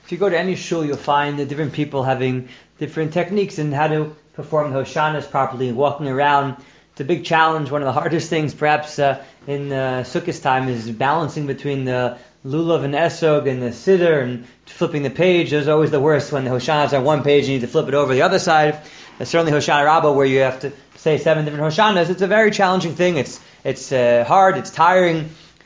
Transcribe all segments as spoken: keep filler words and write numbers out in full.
if you go to any shul, you'll find the different people having different techniques in how to perform the Hoshanas properly, walking around. It's a big challenge. One of the hardest things, perhaps, uh, in uh, Sukkot time is balancing between the lulav and esog and the siddur and flipping the page. Those are always the worst when the Hoshanas are on one page and you need to flip it over the other side. Uh, certainly Hoshana Rabbah, where you have to say seven different Hoshanas, it's a very challenging thing. It's it's uh, hard, it's tiring.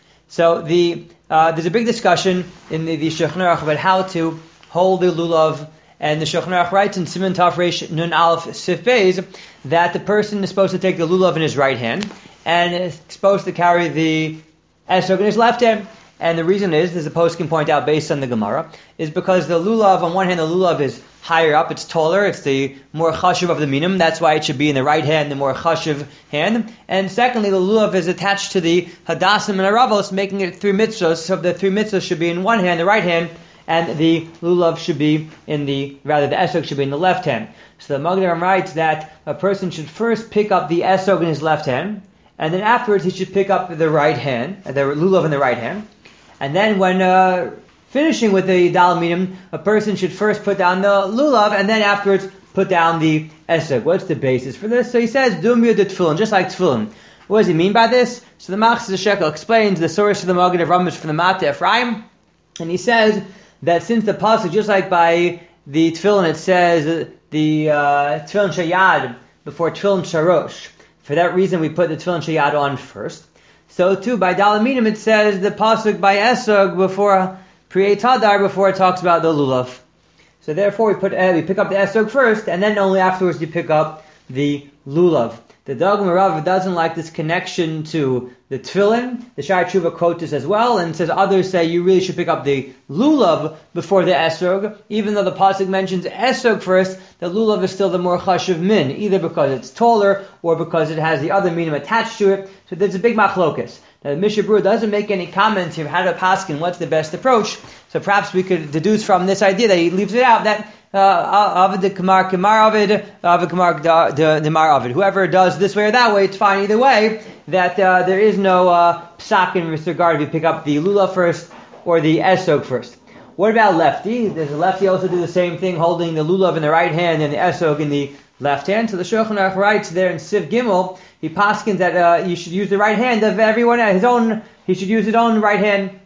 So the uh, there's a big discussion in the, the Shulchan Aruch about how to hold the lulav, and the Shulchan Aruch writes in Siman Taf Reish Nun Aleph Sif Beis that the person is supposed to take the lulav in his right hand and is supposed to carry the esrog in his left hand. And the reason is, as the post can point out based on the Gemara, is because the lulav, on one hand, the lulav is higher up, it's taller, it's the more chashuv of the minim, that's why it should be in the right hand, the more chashuv hand. And secondly, the lulav is attached to the hadassim and aravos, making it three mitzvos, so the three mitzvos should be in one hand, the right hand, and the lulav should be in the, rather the esrog should be in the left hand. So the Magdaram writes that a person should first pick up the esrog in his left hand, and then afterwards he should pick up the right hand, the lulav in the right hand. And then when uh, finishing with the dal minim, a person should first put down the lulav, and then afterwards put down the esrog. What's the basis for this? So he says, dumya de tefillin, just like tefillin. What does he mean by this? So the Machzor Shekel explains the source of the Maggid of Rambam from the Mata Ephraim, and he says that since the pasuk, just like by the tefillin, it says the uh, tefillin shayad before tefillin sharosh. For that reason, we put the tefillin shayad on first. So too, by Dal Minim, it says the pasuk by esrog before Priyei Tadar, before it talks about the lulav. So therefore, we put uh, we pick up the esrog first, and then only afterwards you pick up the lulav. The Dagmar Rav doesn't like this connection to the tefillin. The Shai Tshuva quotes this as well, and says others say you really should pick up the lulav before the esrog, even though the pasuk mentions esrog first. The lulav is still the more chashuv min, either because it's taller or because it has the other minim attached to it. So there's a big machlokas. Now, the Mishnah Berurah doesn't make any comments here how to paskin what's the best approach. So perhaps we could deduce from this idea that he leaves it out that Avid the Kamar Kamar Avid, Avid Kamar Demar Avid. Whoever does this way or that way, it's fine either way. That uh, there is no uh, psak in this regard if you pick up the lulav first or the esrog first. What about lefty? Does the lefty also do the same thing, holding the lulav in the right hand and the esrog in the left hand? So the Shulchan Aruch writes there in Siv Gimel, he paskins that uh, you should use the right hand of everyone, his own. He should use his own right hand,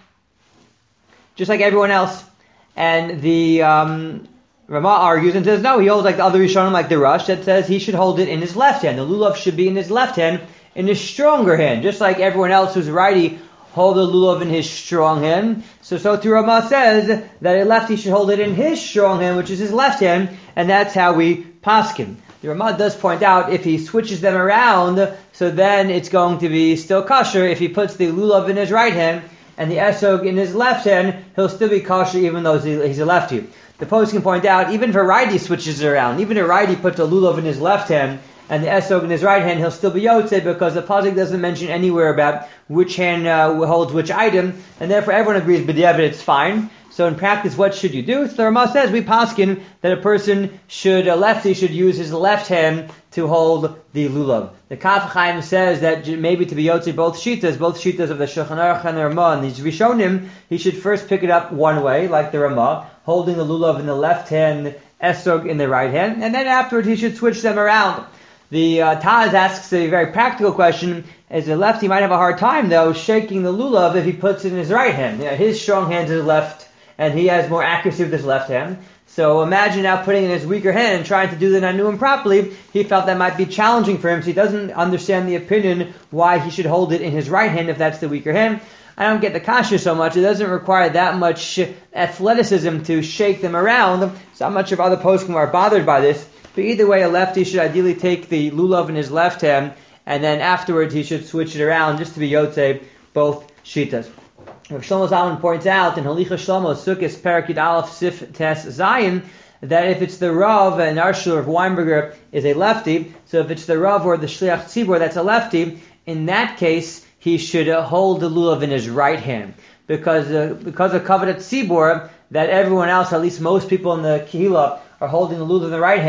just like everyone else. And the um, Rama argues and says no. He holds like the other Rishonim, like the Rush, that says he should hold it in his left hand. The lulav should be in his left hand, in his stronger hand, just like everyone else who's righty hold the lulav in his strong hand. So, so too Rama says that a lefty should hold it in his strong hand, which is his left hand, and that's how we paskin. The Rama does point out if he switches them around, so then it's going to be still kosher. If he puts the lulav in his right hand and the esrog in his left hand, he'll still be kosher even though he's a lefty. The post can point out, even if a righty switches it around, even if a righty puts a lulav in his left hand and the esrog in his right hand, he'll still be yotze because the pasuk doesn't mention anywhere about which hand uh, holds which item, and therefore everyone agrees b'diavad it's fine. So in practice, what should you do? So the Rama says we paskin that a person should, a lefty should use his left hand to hold the lulav. The Kaf Chaim says that maybe to be yotze both shitas, both shitas of the Shulchan Aruch and the Rama, and these Rishonim, he should first pick it up one way, like the Rama, holding the lulav in the left hand, esrog in the right hand, and then afterwards he should switch them around. The uh, Taz asks a very practical question. As a lefty, might have a hard time though shaking the lulav if he puts it in his right hand. You know, his strong hand is left, and he has more accuracy with his left hand. So imagine now putting in his weaker hand and trying to do the nanuim properly. He felt that might be challenging for him, so he doesn't understand the opinion why he should hold it in his right hand if that's the weaker hand. I don't get the kasha so much. It doesn't require that much athleticism to shake them around. So not much of other poskim are bothered by this. But either way, a lefty should ideally take the lulav in his left hand, and then afterwards he should switch it around just to be yotze both shitas. Rav Shlomo Zalman points out in Halicha Shlomo Sukkos Perek Yud Aleph Sif Tes Zayin that if it's the Rav and our Shul, Rav Weinberger is a lefty, so if it's the Rav or the Shliach Tzibor that's a lefty, in that case he should uh, hold the lulav in his right hand, because uh, because of Kavod Tzibor that everyone else, at least most people in the Kehillah, are holding the lulav in the right hand,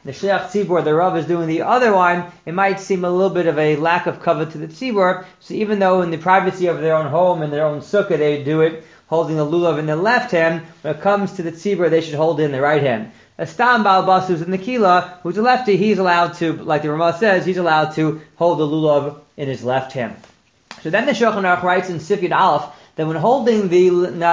the Shliach Tzibor, the Rav, is doing the other one, it might seem a little bit of a lack of kavod to the Tzibor. So even though in the privacy of their own home and their own sukkah they do it holding the lulav in the left hand, when it comes to the Tzibor they should hold it in the right hand. A Stam Baal Bas who's in the Kila, who's a lefty, he's allowed to, like the Ramah says, he's allowed to hold the lulav in his left hand. So then the Shulchan Aruch writes in Sif Yud Aleph that when holding the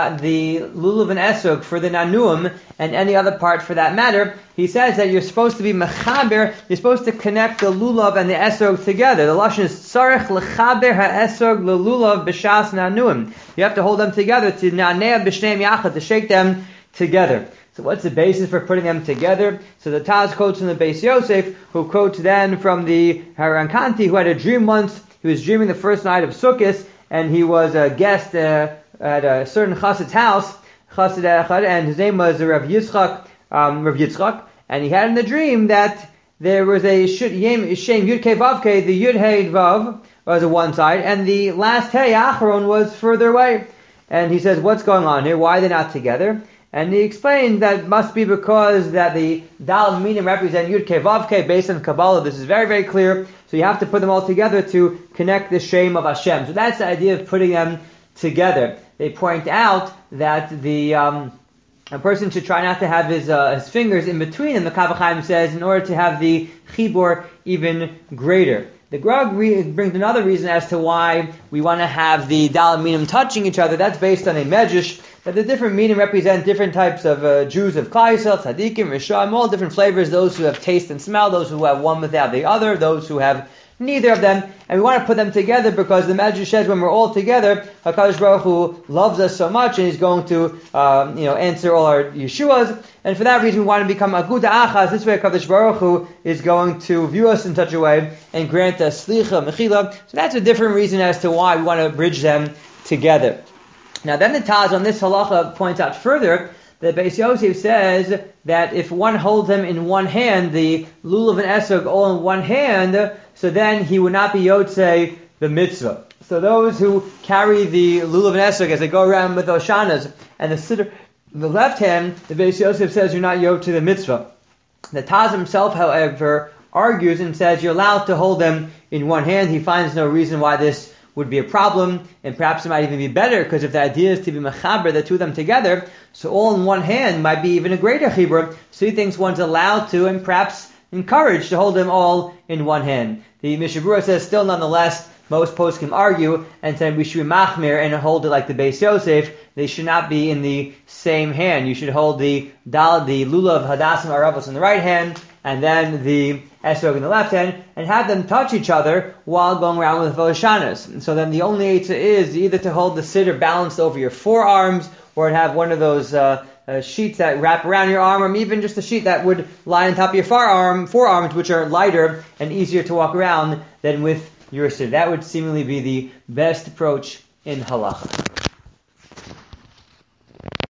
the lulav and esrog for the nanuim and any other part for that matter, he says that you're supposed to be mechaber, you're supposed to connect the lulav and the esrog together. The lashon is tzarech lechaber haesrog lelulav b'shas nanuim. You have to hold them together to nanea b'shneim yachad, to shake them together. So what's the basis for putting them together? So the Taz quotes from the Beis Yosef, who quotes then from the Haran Kanti, who had a dream once. He was dreaming the first night of Sukkot, and he was a guest uh, at a certain chassid's house, chassid echad, and his name was Rav Yitzchak, um, Rav Yitzchak, and he had in the dream that there was a shem Yud Kei Vav Kei, the Yud Hey Vav was on one side, and the last Hey Acharon was further away. And he says, what's going on here? Why are they not together? And he explained that it must be because that the Dal Minim represent Yud Kei Vav Kei based on Kabbalah. This is very, very clear. So you have to put them all together to connect the Shem of Hashem. So that's the idea of putting them together. They point out that the um, a person should try not to have his uh, his fingers in between them. The Kaf HaChaim says in order to have the Chibur even greater. The Grog re- brings another reason as to why we want to have the Dal Minim touching each other. That's based on a Medrash, that the different Minim represent different types of uh, Jews of Klal Yisrael, Tzadikim, Rishayim, all different flavors, those who have taste and smell, those who have one without the other, those who have neither of them, and we want to put them together because the Medrash says when we're all together, HaKadosh Baruch Hu loves us so much and He's going to um, you know, answer all our Yeshuas, and for that reason we want to become Aguda Achaz. This way HaKadosh Baruch Hu is going to view us in such a way and grant us Slicha, Mechila. So that's a different reason as to why we want to bridge them together. Now then the Taz on this halacha points out further that Beis Yosef says that if one holds them in one hand, the lulav and esrog all in one hand, so then he would not be yotzei the mitzvah. So those who carry the lulav and esrog as they go around with Oshanas and the siddur in the left hand, the Beis Yosef says you're not yotzei the mitzvah. The Taz himself, however, argues and says you're allowed to hold them in one hand. He finds no reason why this would be a problem, and perhaps it might even be better, because if the idea is to be mechaber, the two of them together, so all in one hand might be even a greater chibur. So he thinks one's allowed to, and perhaps encouraged to hold them all in one hand. The Mishnah Berurah says, still nonetheless, most poskim argue and say we should be machmir and hold it like the Beis Yosef. They should not be in the same hand. You should hold the dal, the lulav, hadassim, aravos in the right hand, and then the esrog in the left hand, and have them touch each other while going around with Voshanas. And so then the only eitzah is either to hold the siddur balanced over your forearms, or have one of those uh, uh, sheets that wrap around your arm, or even just a sheet that would lie on top of your forearm, forearms, which are lighter and easier to walk around than with your siddur. That would seemingly be the best approach in halacha.